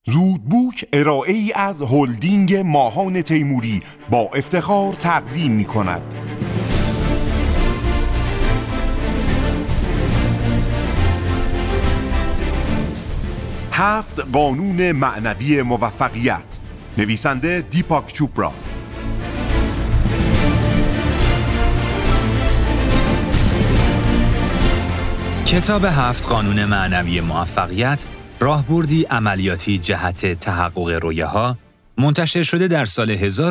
زودبوک ارائه‌ای از هلدینگ ماهان تیموری با افتخار تقدیم می‌کند. هفت قانون معنوی موفقیت. نویسنده دیپاک چوپرا. کتاب هفت قانون معنوی موفقیت، راهبردی عملیاتی جهت تحقق رویاها، منتشر شده در سال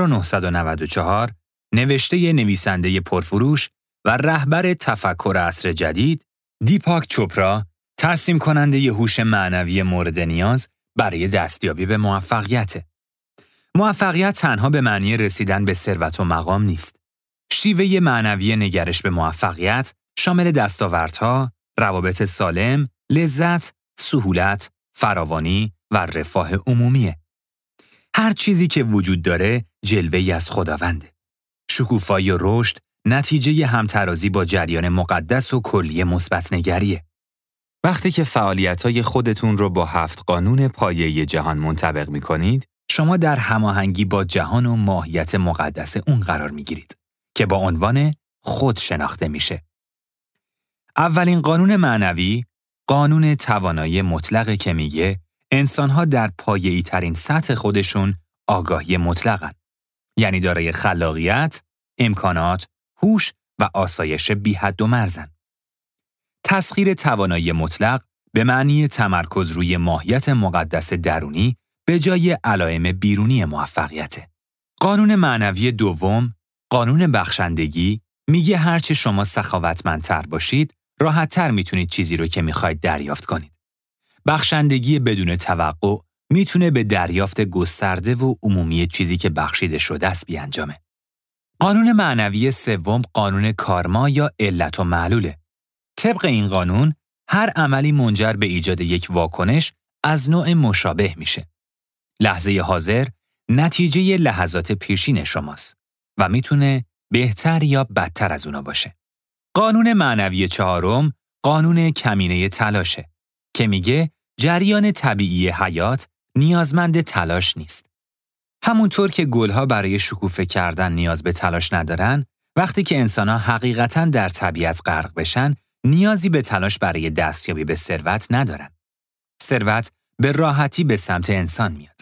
1994، نوشته نویسنده پرفروش و رهبر تفکر عصر جدید، دیپاک چوپرا، ترسیم کننده هوش معنوی مورد نیاز برای دستیابی به موفقیت. موفقیت تنها به معنی رسیدن به ثروت و مقام نیست. شیوه معنوی نگرش به موفقیت شامل دستاوردها، روابط سالم، لذت، سهولت، فراوانی و رفاه عمومیه. هر چیزی که وجود داره جلوه‌ای از خداونده. شکوفایی و رشد نتیجه همترازی با جریان مقدس و کلی مثبت نگریه. وقتی که فعالیت‌های خودتون رو با هفت قانون پایه‌ای جهان منطبق می‌کنید، شما در هماهنگی با جهان و ماهیت مقدس اون قرار می‌گیرید که با عنوان خود شناخته میشه. اولین قانون معنوی، قانون توانایی مطلقه که میگه انسان‌ها در پایه‌ای ترین سطح خودشون آگاهی مطلقن. یعنی دارای خلاقیت، امکانات، هوش و آسایش بی حد و مرزن. تسخیر توانایی مطلق به معنی تمرکز روی ماهیت مقدس درونی به جای علائم بیرونی موفقیته. قانون معنوی دوم، قانون بخشندگی، میگه هرچه شما سخاوتمندتر باشید، راحت‌تر میتونید چیزی رو که میخواید دریافت کنید. بخشندگی بدون توقع میتونه به دریافت گسترده و عمومی چیزی که بخشیده شده است بیانجامه. قانون معنوی سوم، قانون کارما یا علت و معلوله. طبق این قانون، هر عملی منجر به ایجاد یک واکنش از نوع مشابه میشه. لحظه حاضر نتیجه لحظات پیشین شماست و میتونه بهتر یا بدتر از اونا باشه. قانون معنوی چهارم، قانون کمینه تلاشه که میگه جریان طبیعی حیات نیازمند تلاش نیست. همونطور که گلها برای شکوفه کردن نیاز به تلاش ندارن، وقتی که انسان‌ها حقیقتاً در طبیعت غرق بشن، نیازی به تلاش برای دستیابی به ثروت ندارن. ثروت به راحتی به سمت انسان میاد.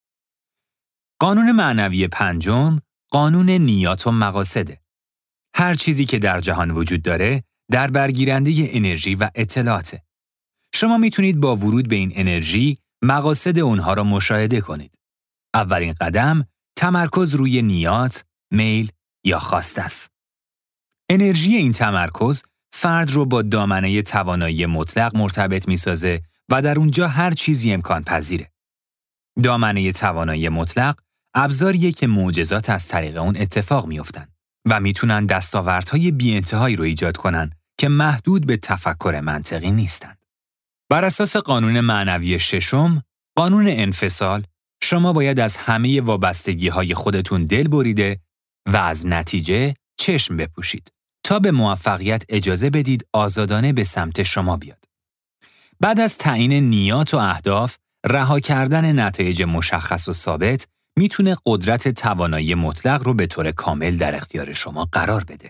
قانون معنوی پنجم، قانون نیات و مقاصده. هر چیزی که در جهان وجود داره، در برگیرنده انرژی و اطلاعاته. شما میتونید با ورود به این انرژی، مقاصد اونها را مشاهده کنید. اولین قدم، تمرکز روی نیات، میل یا خواسته است. انرژی این تمرکز فرد رو با دامنه توانایی مطلق مرتبط می‌سازه و در اونجا هر چیزی امکان پذیره. دامنه توانایی مطلق ابزاریه که معجزات از طریق اون اتفاق میافتن و میتونن دستاوردهای بی‌انتهایی رو ایجاد کنن که محدود به تفکر منطقی نیستند. بر اساس قانون معنوی ششم، قانون انفصال، شما باید از همه وابستگی‌های خودتون دل بریده و از نتیجه چشم بپوشید تا به موفقیت اجازه بدید آزادانه به سمت شما بیاد. بعد از تعیین نیات و اهداف، رها کردن نتایج مشخص و ثابت میتونه قدرت توانایی مطلق رو به طور کامل در اختیار شما قرار بده.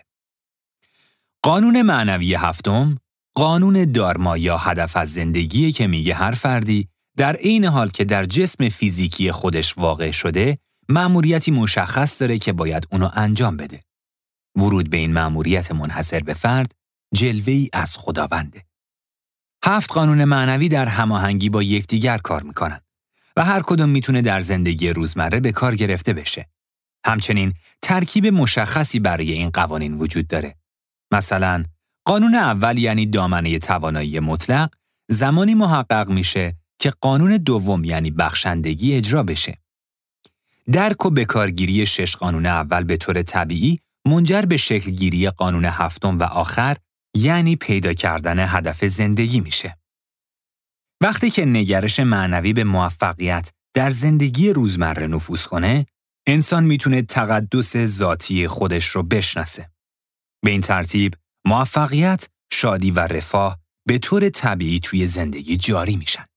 قانون معنوی هفتم، قانون دارما یا هدف از زندگی که میگه هر فردی در عین حال که در جسم فیزیکی خودش واقع شده، مأموریتی مشخص داره که باید اونو انجام بده. ورود به این مأموریت منحصر به فرد، جلوه‌ای از خداونده. 7 قانون معنوی در هماهنگی با یکدیگر کار میکنن و هر کدوم میتونه در زندگی روزمره به کار گرفته بشه. همچنین ترکیب مشخصی برای این قوانین وجود داره. مثلا قانون اول یعنی دامنه توانایی مطلق زمانی محقق میشه که قانون دوم یعنی بخشندگی اجرا بشه. درک و بکارگیری 6 قانون اول به طور طبیعی منجر به شکلگیری قانون هفتم و آخر یعنی پیدا کردن هدف زندگی میشه. وقتی که نگرش معنوی به موفقیت در زندگی روزمره نفوذ کنه، انسان میتونه تقدس ذاتی خودش رو بشناسه. به این ترتیب موفقیت، شادی و رفاه به طور طبیعی توی زندگی جاری میشن.